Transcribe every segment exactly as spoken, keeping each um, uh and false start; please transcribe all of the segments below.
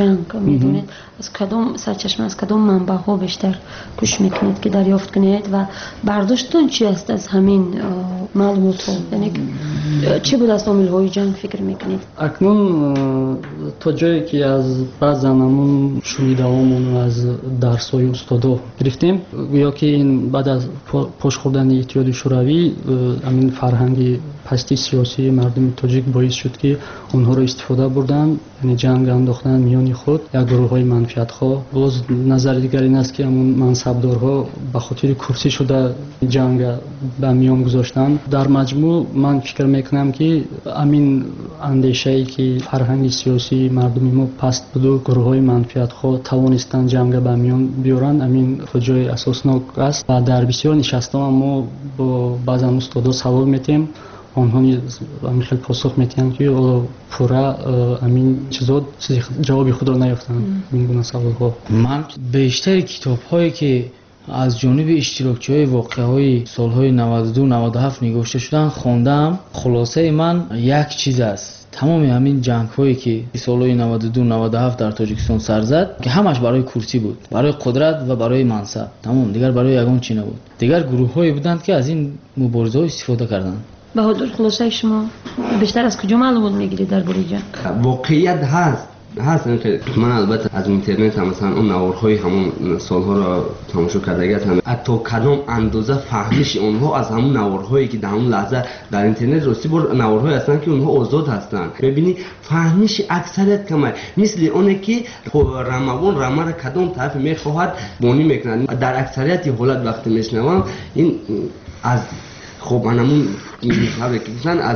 جنگ میدونید؟ از کدام سرچشمه، از کدام منبع ها بیشتر گوش میکنید که دریافت کنید و برداشتتون چی است از همین معلومات ها؟ یعنی چی بود از عامل های جنگ فکر میکنید؟ اکنون تا جایی که از بعضمون شنیدهامون از درس های استادا گرفتیم یا که این بعد از پاش خوردن اتحاد شوروی همین فرهنگ پستی سیاسی مردم تاجیک باعث شد که اونها رو استفاده بردن، یعنی جنگ انداختن میان خود یک گروه های منفعت خواه. باز نظر دیگر این است که همون منصبدارها به خاطر کرسی شده جنگ به میان گذاشتن. در مجموع من فکر میکنم که همین اندیشه ای که فرهنگ سیاسی مردم ما پست بود و گروه های منفعت خواه توانستن جنگ به میان بیارن، همین جای اساسناک است. و در بسیار نشستان ما با بعضی استادا سوال میتیم، آنها همین خیلی پاسخ میتیم که پورا همین چیزا جواب خود را نیافتن این گونه سوال ها. من بیشتر کتاب هایی که از جانب اشتراکچی های واقعه های سالهای نود و دو نود و هفت نگاشته شدن خوندم. خلاصه من یک چیز است، تمام همین جنگ هایی که سالهای نود و دو نود و هفت در تاجیکستان سر زد که همش برای کرسی بود، برای قدرت و برای منصب، تمام دیگر برای یگان چی نبود. دیگر گروه هایی بودند که از این مبارزه ها استفاده کردند. بهادر خلاصه شما بیشتر از کجا معلومات میگیرید درباره جنگ؟ واقعیت هست هست اینکه من البته از اینترنت هم مثلا اون نوارهای همون سالها را تماشا کرده هستم، حتی کدام اندازه فهمش اونها از همون نوارهایی که در همون لحظه در اینترنت راستی بر نوارهای هستن که اونها آزاد هستن، ببینی فهمش اکثریت کمه، مثل اونه که رموان رمه را کدام طرف میخواهد بانی میکنن. در اکثریت حالت وقتی میشنوم این از خب منمون میفهمن از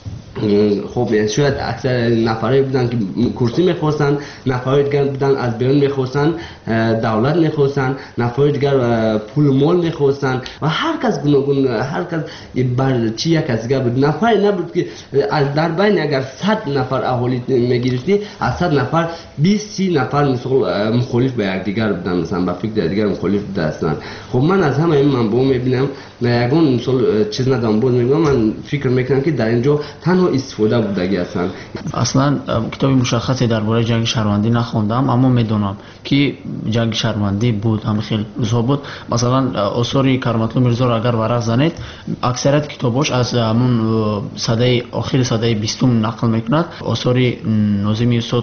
خب شاید اکثر نفرایی بودن که کرسی میخواستن، نفرای دیگر بودن از بیرون میخواستن دولت میخواستن، نفرای دیگر پول مال میخواستن و هر کس گوناگون، هر کس بر چی یک از دیگر بود. نفری نبود که از در بین اگر صد نفر اهالی میگرفتی از صد نفر بیست سی نفر مثلا مخالف به یک دیگر بودن، مثلا با فکر دیگر مخالف بوده هستن. خب من از همه این منبع میبینم نه یگان مثلا چیز ندارم، بود میگم من فکر میکنم که در اینجا تنها استفاده بودگی هستن. اصلا کتابی مشخصی درباره جنگ شهروندی نخوندم، اما میدونم که جنگ شهروندی بود، هم خیلی روزها بود. مثلا آثار کرامت‌الله میرزا را اگر ورق زنید اکثریت کتاباش از همون سده آخر سده بیستم نقل میکند. آثار ناظم استاد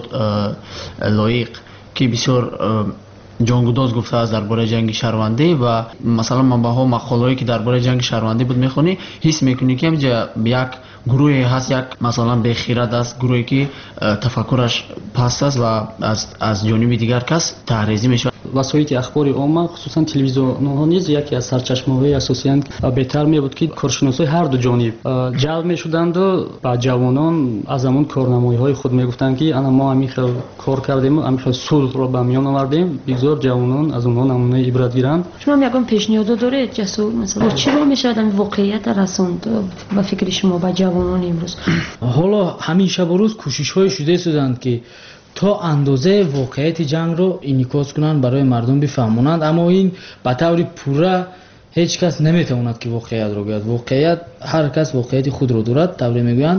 لایق که بسیار جانگوداز گفته است درباره جنگ شهروندی و مثلا منبع‌ها مقاله‌ای که درباره جنگ شهروندی بود میخونی حس میکنی که یک گروهی هست، یک مثلا بخیرت است، گروهی که تفکرش پست است و از از جانب دیگر کس تحریزی میشه. وسایل اخبار عامه خصوصا تلویزیون‌ها نیز یکی از سرچشمه‌های اساسی اند. بهتر می‌بود که کارشناسای هر دو جانب جلب می‌شدند و با جوانان از همون کارنمایی‌های خود می‌گفتند که انا ما همین خیلی کار کردیم، همین خیلی صلح را به میان آوردیم، بگذار جوانان از اونها نمونه عبرت گیرند. شما میگم پیشنهاد دارید جسور مثلا چی رو میشه آدم واقعیت رساند با فکر شما با جوانان امروز؟ حالا همیشه بروز کوشش‌های شده شدند که تا اندازه واقعیت جنگ رو انعکاس کنند برای مردم بفهمونند، اما این به طور پورا هیچ کس نمیتواند که واقعیت رو بگوید. واقعیت هر کس واقعیت خود رو دارد طوری میگویند.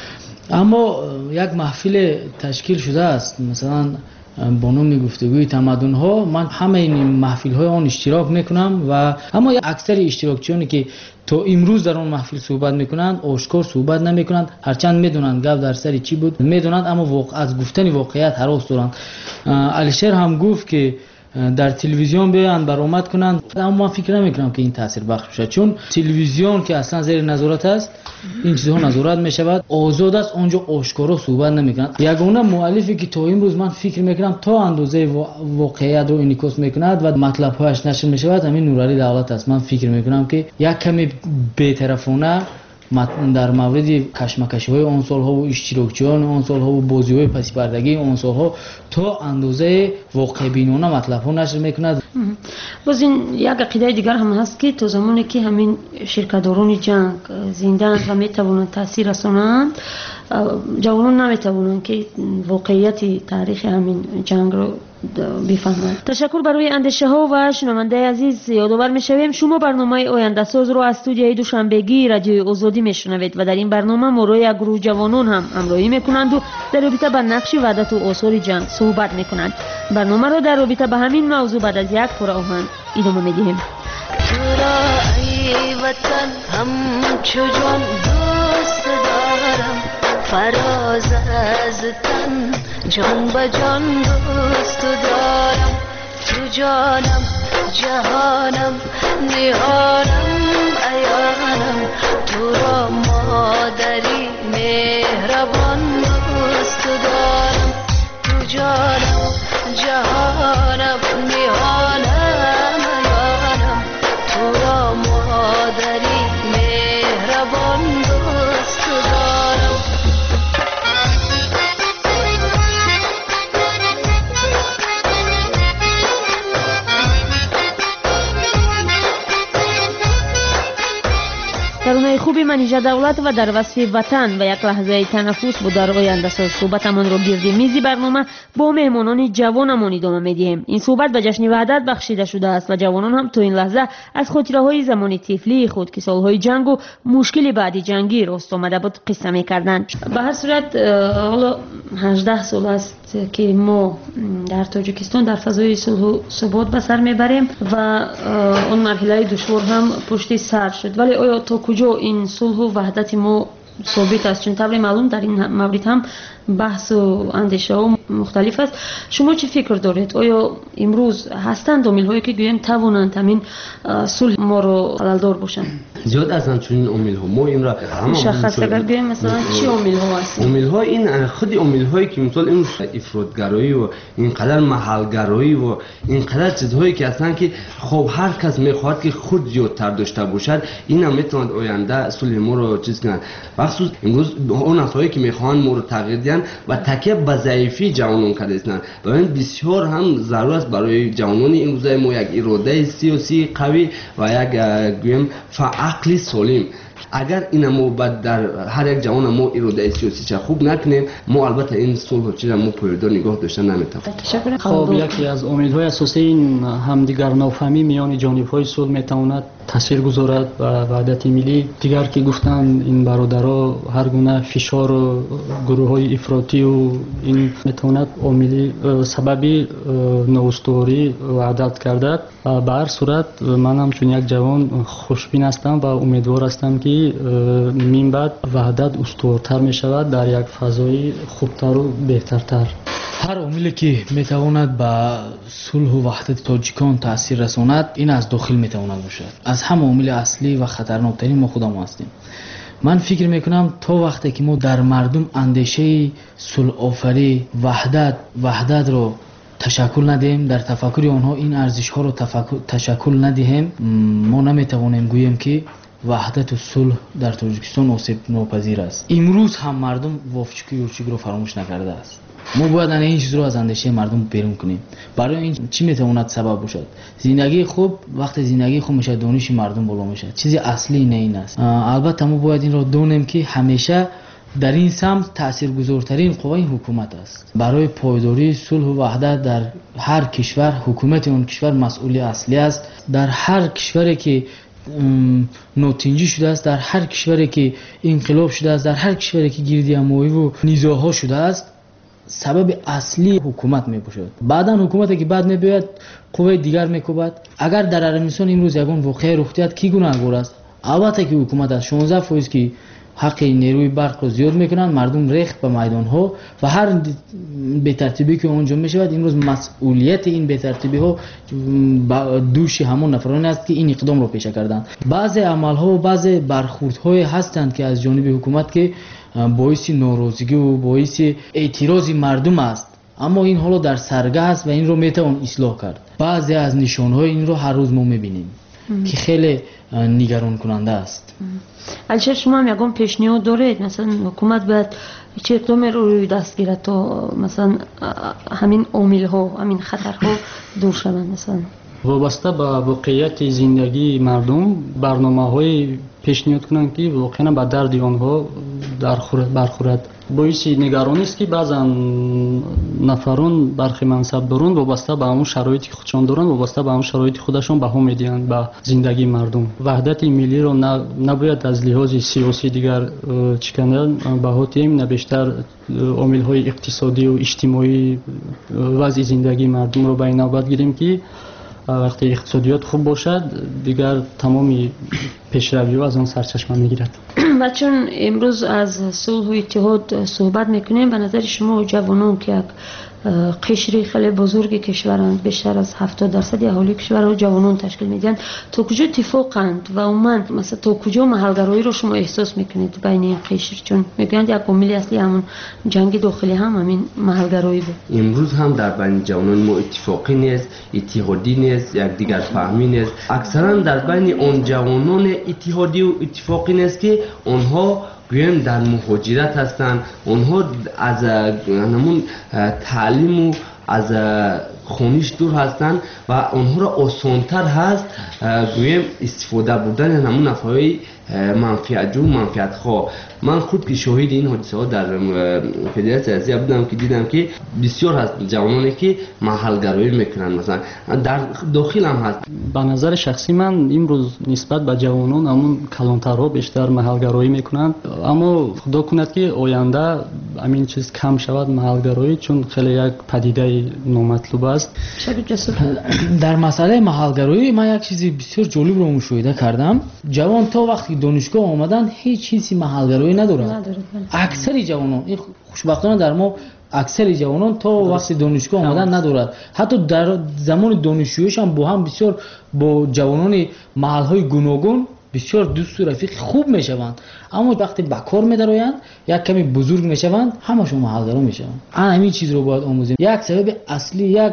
اما یک محفل تشکیل شده است مثلا با نام گفتگوی تمدن ها، من همه این محفل های آن اشتراک میکنم و اما اکثر اشتراکچیانی که تا امروز در اون محفل صحبت میکنند آشکار صحبت نمیکنند، هرچند میدونند گپ در سر چی بود میدونند، اما واقع از گفتن واقعیت هراس دارند. علیشیر هم گفت که در تلویزیون بیان برآمد کنند، اما من فکر نمیکنم که این تاثیر بخش بشه، چون تلویزیون که اصلا زیر نظارت است این چیزها نظارت میشود، آزاد است، اونجا آشکارا صحبت نمیکنند. یگانه مؤلفی که تا امروز من فکر میکنم تا اندازه واقعیت رو انعکاس میکند و مطلب هایش نشر میشود همین نورعلی دولت است. من فکر میکنم که یک کمی بی‌طرفانه در مورد کشمکشی های آن سالها و اشتراکچیان آن سالها و بازی های پس پردگی آن سالها تا اندازه واقع بینانه مطلب ها نشر میکند. باز این یک عقیده دیگر هم هست که تا زمانی که همین شرکت‌داران جنگ زنده‌اند و میتوانند تاثیر رسانند، جوانان نمیتوانند که واقعیت تاریخ همین جنگ رو بفهمند. تشکر برای اندیشه ها و شنونده عزیز. یادآور میشویم شما برنامه آینده ساز رو از استودیوی دوشنبگی رادیو آزادی میشنوید و در این برنامه ما یک گروه جوانان هم همراهی میکنند و در رابطه با نقش وحدت و آثار جنگ صحبت میکنند. برنامه رو در رابطه با همین موضوع بعد از یک پاره آهنگ ادامه میدیم. تو را ای وطن همچو جان دوست دارم، فراز از تن جان به جان دوست دارم. تو جانم جهانم نهانم عیانم، تو را مادری مهربان دوست دارم. تو جانم جهانم نهانم عیانم، تو را مادری مهربان دوست دارم. ترانه خوبی منیژه دولت و در وصف وطن و یک لحظه تنفس بود در آینده ساز. صحبتمان را گرد میزی برنامه با مهمانان جوانمان ادامه میدیم. این صحبت به جشن وحدت بخشیده شده است و جوانان هم تا این لحظه از خاطره های زمان طفلی خود که سالهای جنگ و مشکل بعدی جنگی راست آمده بود قصه میکردند. به هر صورت حالا هجده سال است که ما در تاجیکستان در فضای صلح و ثبات به سر میبریم و اون مرحله دشوار هم پشت سر شد، ولی آیا تا کجا این صلح و وحدت ما ثابت است؟ چون طبعا معلوم در این مورد هم بحث و اندیشه ها مختلف است. شما چه فکر دارید؟ آیا امروز هستند عامل هایی که گویم توانند همین صلح ما رو خلل‌دار باشند؟ زیاد هستند چون این عامل ها ما این را مشخص اگر گویم مثلا چه عامل ها هست؟ عامل ها این خود عامل هایی که مثلا این افراطگرایی و اینقدر محلگرایی و اینقدر چیزهایی که هستند که خب هر کس میخواهد که خود زیادتر داشته باشد، این هم میتواند آینده صلح ما رو چیز کنند. بخصوص امروز اون نسایی که میخواهند ما رو تغییر دهند و تکیه به ضعیفی جوانان کرده هستند. و این بسیار هم ضرورت است برای جوانان امروز ما یک اراده سیاسی قوی و یک گویم عقل سالم. اگر این ما بعد در هر یک جوان ما اراده سیاسی چه خوب نکنیم، ما البته این صلح چیزا ما پایدار نگاه داشتن نمیتونیم. خب یکی از امیدهای اساسی این همدیگر نافهمی میان جانب‌های صلح میتواند تاثیر گذارد و وحدت ملی. دیگر که گفتن این برادرها هر گونه فشار و گروه‌های افراطی و این میتواند عامل سببی نوستوری وحدت گردد. به هر صورت من هم چون یک جوان خوشبین هستم و امیدوار هستم که من بعد وحدت استوارتر می شود در یک فضای خوبتر و بهترتر. هر عاملی که میتواند به صلح و وحدت تاجیکان تاثیر رساند این از داخل میتواند باشد. از همه عامل اصلی و خطرناکترین ما خودمون هستیم. من فکر میکنم تا وقتی که ما در مردم اندیشه صلح آفری وحدت وحدت رو تشکل ندهیم، در تفکر آنها این ارزش ها رو تشکل ندهیم، ما نمیتوانیم گوییم که وحدت و صلح در تاجیکستان آسیب ناپذیر است. امروز هم مردم وافچوکی یورچوک رو فراموش نکرده است. ما باید این چیز رو از اندیشه مردم بیرون کنیم. برای این چی میتواند سبب باشد؟ زندگی خوب، وقتی زندگی خوب میشه دانش مردم بالا میشه. چیزی اصلی نه این است. البته ما باید این رو دونیم که همیشه در این سمت تاثیرگذارترین قوه حکومت است. برای پایداری صلح و وحدت در هر کشور حکومت اون کشور مسئول اصلی است. در هر کشوری که نوتنجی شده است، در هر کشوری که انقلاب شده است، در هر کشوری که گردی همایی و نزاع‌ها شده است، سبب اصلی حکومت می باشد. بعداً حکومتی که بعد میباید قوه دیگر میکوبد. اگر در ارمنستان امروز یگان واقعه رخ دهد کی گناهگار است؟ البته که حکومت است. شانزده فیصد که حق نیروی برق رو زیاد میکنن، مردم ریخت به میدان ها و هر بی‌ترتیبی که اونجا میشود امروز مسئولیت این بی‌ترتیبی ها دوش همون نفرانی است که این اقدام رو پیشه کردند. بعضی عمل ها و بعضی برخورد های هستند که از جانب حکومت که باعث ناراضگی و باعث اعتراض مردم است، اما این حالا در سرگه است و این رو میتوان اصلاح کرد. بعضی از نشان های این رو هر روز ما میبینیم که خیلی نگران کننده است. البته شما هم یکم پیشنهاد دارید مثلا حکومت باید چه اقدامی رو روی دست گیرد تا مثلا همین عامل ها همین خطرها دور شوند؟ مثلا وابسته به واقعیت زندگی مردم برنامه‌های پیشنهاد کنند که واقعا به درد آنها برخورد. باعث نگرانی است که بعضا نفران برخی منصبداران وابسته به همون شرایطی خودشان دارند، وابسته به همون شرایط خودشان بها میدهند به زندگی مردم. وحدت ملی را نباید از لحاظ سیاسی دیگر چکاندن، بها تیم نه بیشتر عامل‌های اقتصادی و اجتماعی وضع زندگی مردم را به این نوبت گیریم که وقتی اقتصادیات خوب باشد دیگر تمامی پیشروی از آن سرچشمه میگیرد. و چون امروز از صلح و اتحاد صحبت میکنیم، به نظر شما جوانان که یک قشری خیلی بزرگ کشورند، بیشتر از هفتاد درصد اهالی کشور جوانان تشکیل میدن، تا کجا اتفاقند و عموما مثلا تا کجا محلگرایی رو شما احساس میکنید بین این قشر؟ چون میگویند یک عامل اصلی همون جنگ داخلی هم همین محلگرایی بود. امروز هم در بین جوانان ما اتفاقی نیست، اتحادی نیست، یک دیگر فهمی نیست. اکثرا در بین اون جوانان اتحادی و اتفاقی نیست که آنها گویم در مهاجرت هستند، آنها از همون تعلیم و از خونیش دور هستند و آنها را آسانتر هست گویم استفاده بودن همون نفعهای منفعت جو منفعت خواه. من خود که شاهد این حادثه ها در فدراسیون آسیا بودم که دیدم که بسیار هست جوانانی که محلگرایی میکنن، مثلا در داخل هم هست. به نظر شخصی من امروز نسبت به جوانان همون کلانترها بیشتر محلگرایی میکنند، اما خدا کند که آینده همین چیز کم شود محلگرایی، چون خیلی یک پدیده نامطلوب است. در مسئله محلگرایی من یک چیزی بسیار جالب رو مشاهده کردم. جوان تا وقتی دانشگاه آمدن هیچ چیزی محلگرایی ندارند. اکثر جوانان، این خوشبختانه در ما اکثر جوانان تا وقتی دانشگاه آمدن ندارد. حتی در زمان دانشجوییش هم با هم بسیار با جوانان محلهای گوناگون بسیار دوست و رفیق خوب میشوند، اما وقتی به کار میدرآیند یک کمی بزرگ میشوند همشون محلگرا میشوند. همین چیز رو باید آموزیم. یک سبب اصلی، یک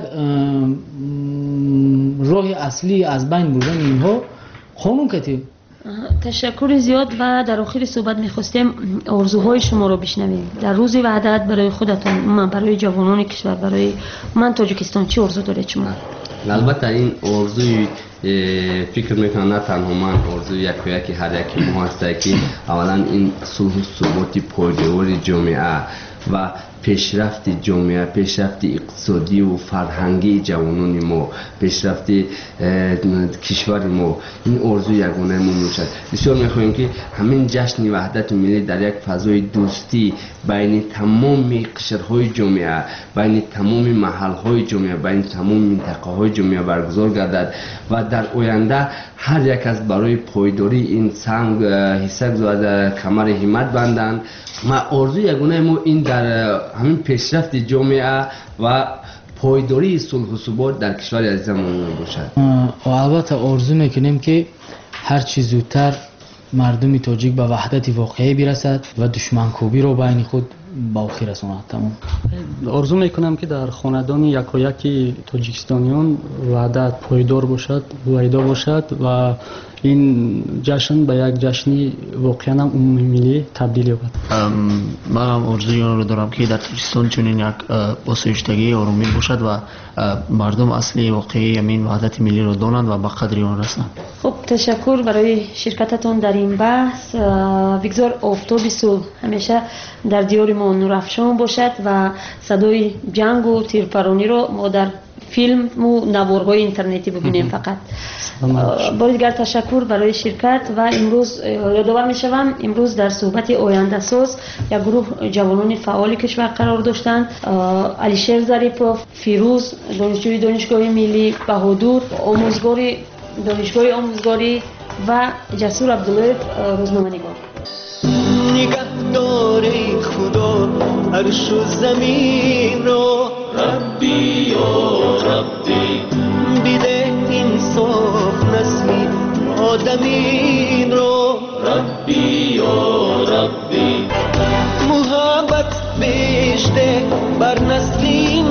راه اصلی از بین بردن اینها قانون کتیم. تشکر زیاد. و در آخر صحبت میخواستیم آرزوهای شما رو بشنویم در روز وحدت برای خودتون، من برای جوانان کشور، برای من تاجیکستان. چه آرزو دارید شما؟ البته این آرزوی فکر میکنم نه تنها من، آرزوی یک و یکی هر یکی ما هست که اولا این صلح و ثبات پایدار جامعه و پیشرفت جامعه، پیشرفت اقتصادی و فرهنگی جوانان ما، پیشرفت کشور ما، این آرزوی یگانه ما میشد. بسیار میخواهیم که همین جشن وحدت ملی در یک فضای دوستی بین تمام قشرهای جامعه، بین تمام محلهای جامعه، بین تمام منطقه های جامعه برگزار گردد و در آینده هر یک از برای پایداری این سنگ حصه از کمر همت بندند. ما آرزوی یگانه ما این در همین پیشرفت جامعه و پایداری صلح و ثبات در کشور عزیزمون باشد. و البته آرزو میکنیم که هر چیز زودتر مردم تاجیک به وحدت واقعی برسد و دشمنکوبی رو بین خود با آخر رساند. تمام. آرزو میکنم که در خاندان یک و یکی تاجیکستانیان وحدت پایدار باشد، پایدار باشد و این جشن به یک جشنی واقعا عمومی ملی تبدیل یابد. من هم آرزوی آن رو دارم که در تاجیکستان چنین یک آسایشتگی آرامی باشد و مردم اصلی واقعی همین وحدت ملی رو دانند و به قدر آن رسند. خب تشکر برای شرکتتون در این بحث. بگذار آفتاب صلح همیشه در دیار ما نورافشان باشد و صدای جنگ و تیرپرانی رو ما در فیلم و نوارهای اینترنتی ببینیم فقط. بار دیگر تشکر برای شرکت. و امروز یادآور میشوم امروز در صحبت آینده ساز یک گروه جوانان فعال کشور قرار داشتند. علیشیر ظریفوف، فیروز دانشجوی دانشگاه ملی، بهادور آموزگاری دانشگاه آموزگاری و جسور عبدالله روزنامه‌نگار. نگهدار خدا عرش و زمین رو، ربی یا ربی بیده انصاف نسلی آدمین رو، ربی یا ربی محبت بیشته بر نسلین